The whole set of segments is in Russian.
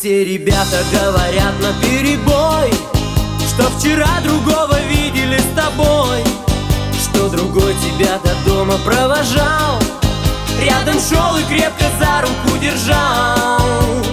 Все ребята говорят наперебой, что вчера другого видели с тобой, что другой тебя до дома провожал, рядом шел и крепко за руку держал.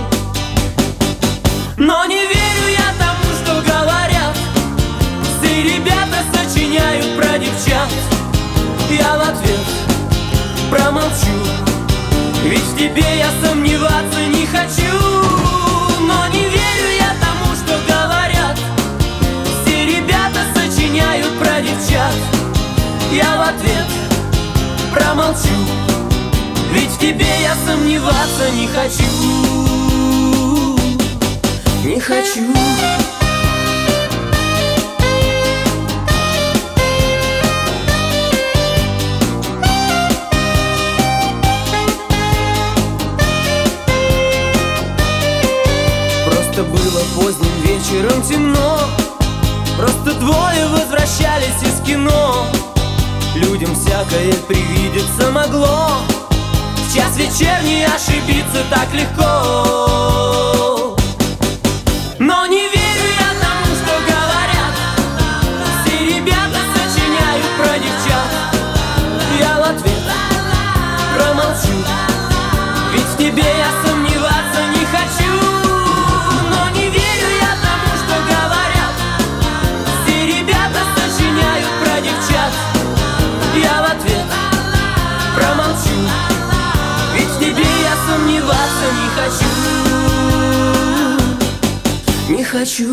Но не верю я тому, что говорят, все ребята сочиняют про девчат. Я в ответ промолчу, ведь в тебе я сомневаться не хочу. Но не верю я тому, что говорят, все ребята сочиняют про девчат. Я в ответ промолчу, ведь в тебе я сомневаться не хочу. Не хочу. Просто было поздним вечером темно, просто двое возвращались из кино. Людям всякое привидеться могло, в час вечерний ошибиться так легко. Но не верю я тому, что говорят, все ребята сочиняют про девчат. Я в ответ промолчу, ведь в тебе я сомневаться не хочу. Но не верю я тому, что говорят, все ребята сочиняют про девчат. Я в ответ промолчу, ведь в тебе я сомневаться не хочу. Не хочу.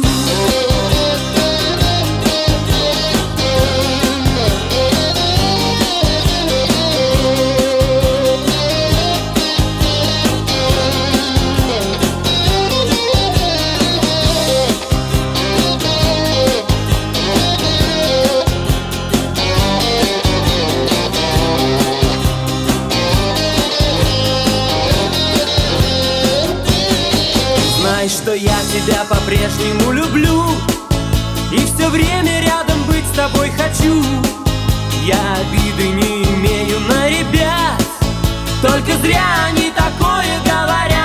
Знай, что я тебя по-прежнему люблю и все время рядом быть с тобой хочу. Я обиды не имею на ребят, только зря они такое говорят.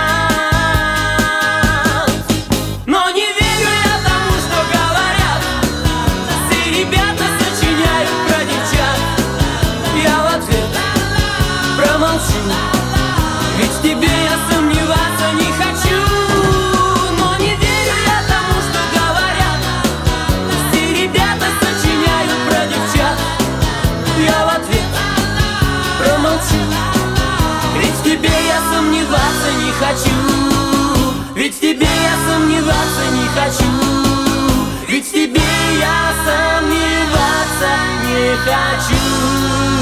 Но не верю я тому, что говорят, все ребята сочиняют про девчат. Я в ответ промолчу, ведь в тебе я сомневаться не хочу. Ведь в тебе я сомневаться не хочу. Ведь в тебе я сомневаться не хочу. Ведь в тебе я сомневаться не хочу.